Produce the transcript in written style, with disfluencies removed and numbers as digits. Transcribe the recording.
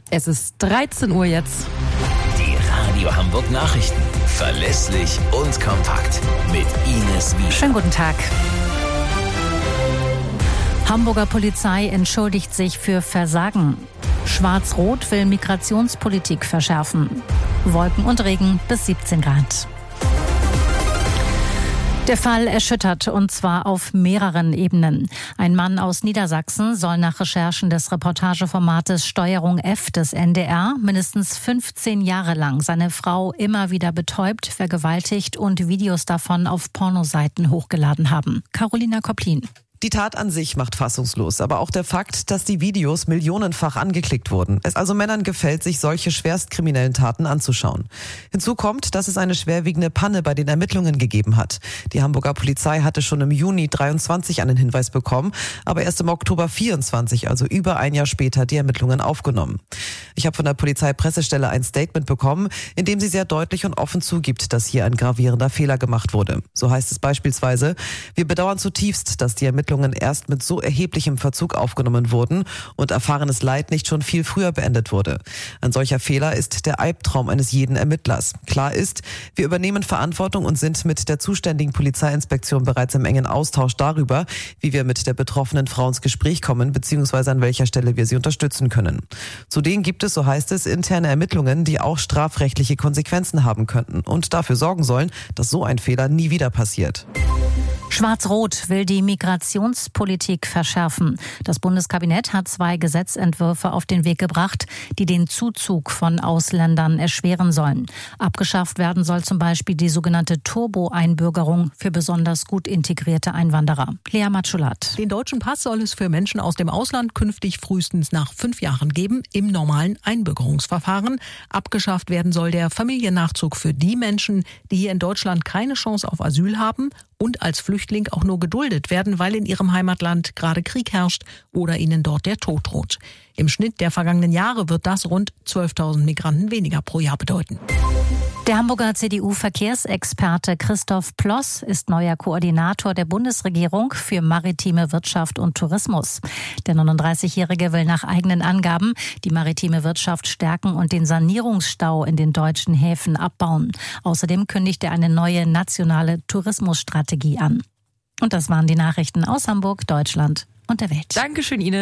Es ist 13 Uhr jetzt. Die Radio Hamburg Nachrichten. Verlässlich und kompakt. Mit Ines Wiesel. Schönen guten Tag. Hamburger Polizei entschuldigt sich für Versagen. Schwarz-Rot will Migrationspolitik verschärfen. Wolken und Regen bis 17 Grad. Der Fall erschüttert, und zwar auf mehreren Ebenen. Ein Mann aus Niedersachsen soll nach Recherchen des Reportageformates Steuerung F des NDR mindestens 15 Jahre lang seine Frau immer wieder betäubt, vergewaltigt und Videos davon auf Pornoseiten hochgeladen haben. Carolina Kopplin. Die Tat an sich macht fassungslos, aber auch der Fakt, dass die Videos millionenfach angeklickt wurden. Es also Männern gefällt, sich solche schwerstkriminellen Taten anzuschauen. Hinzu kommt, dass es eine schwerwiegende Panne bei den Ermittlungen gegeben hat. Die Hamburger Polizei hatte schon im Juni 23 einen Hinweis bekommen, aber erst im Oktober 24, also über ein Jahr später, die Ermittlungen aufgenommen. Ich habe von der Polizeipressestelle ein Statement bekommen, in dem sie sehr deutlich und offen zugibt, dass hier ein gravierender Fehler gemacht wurde. So heißt es beispielsweise: Wir bedauern zutiefst, dass die Ermittlungen erst mit so erheblichem Verzug aufgenommen wurden und erfahrenes Leid nicht schon viel früher beendet wurde. Ein solcher Fehler ist der Albtraum eines jeden Ermittlers. Klar ist, wir übernehmen Verantwortung und sind mit der zuständigen Polizeiinspektion bereits im engen Austausch darüber, wie wir mit der betroffenen Frau ins Gespräch kommen bzw. an welcher Stelle wir sie unterstützen können. Zudem gibt es, so heißt es, interne Ermittlungen, die auch strafrechtliche Konsequenzen haben könnten und dafür sorgen sollen, dass so ein Fehler nie wieder passiert. Schwarz-Rot will die Migrationspolitik verschärfen. Das Bundeskabinett hat 2 Gesetzentwürfe auf den Weg gebracht, die den Zuzug von Ausländern erschweren sollen. Abgeschafft werden soll zum Beispiel die sogenannte Turbo-Einbürgerung für besonders gut integrierte Einwanderer. Lea Matschulat. Den deutschen Pass soll es für Menschen aus dem Ausland künftig frühestens nach 5 Jahren geben, im normalen Einbürgerungsverfahren. Abgeschafft werden soll der Familiennachzug für die Menschen, die hier in Deutschland keine Chance auf Asyl haben und als Flüchtling auch nur geduldet werden, weil in ihrem Heimatland gerade Krieg herrscht oder ihnen dort der Tod droht. Im Schnitt der vergangenen Jahre wird das rund 12.000 Migranten weniger pro Jahr bedeuten. Der Hamburger CDU-Verkehrsexperte Christoph Ploss ist neuer Koordinator der Bundesregierung für maritime Wirtschaft und Tourismus. Der 39-Jährige will nach eigenen Angaben die maritime Wirtschaft stärken und den Sanierungsstau in den deutschen Häfen abbauen. Außerdem kündigt er eine neue nationale Tourismusstrategie an. Und das waren die Nachrichten aus Hamburg, Deutschland und der Welt. Dankeschön, Ines.